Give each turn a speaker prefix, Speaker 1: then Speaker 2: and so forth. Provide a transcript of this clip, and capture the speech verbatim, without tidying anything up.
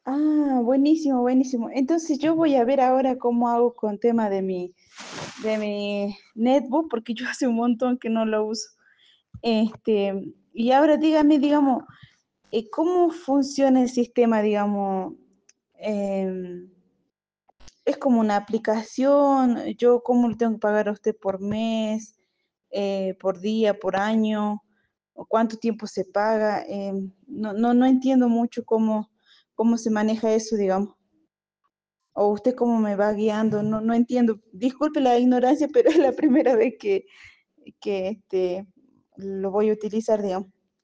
Speaker 1: Ah, buenísimo, buenísimo. Entonces yo voy a ver ahora cómo hago con tema de mi, de mi netbook, porque yo hace un montón que no lo uso. Este, y ahora dígame, digamos, eh, ¿cómo funciona el sistema, digamos? Em, ¿Es como una aplicación? ¿Yo cómo le tengo que pagar a usted por mes, eh, por día, por año? ¿O cuánto tiempo se paga? Em, no, no, no entiendo mucho cómo, cómo se maneja eso, digamos. O usted cómo me va guiando, no, no entiendo. Disculpe la ignorancia, pero es la primera vez que, que este, lo voy a utilizar, digamos.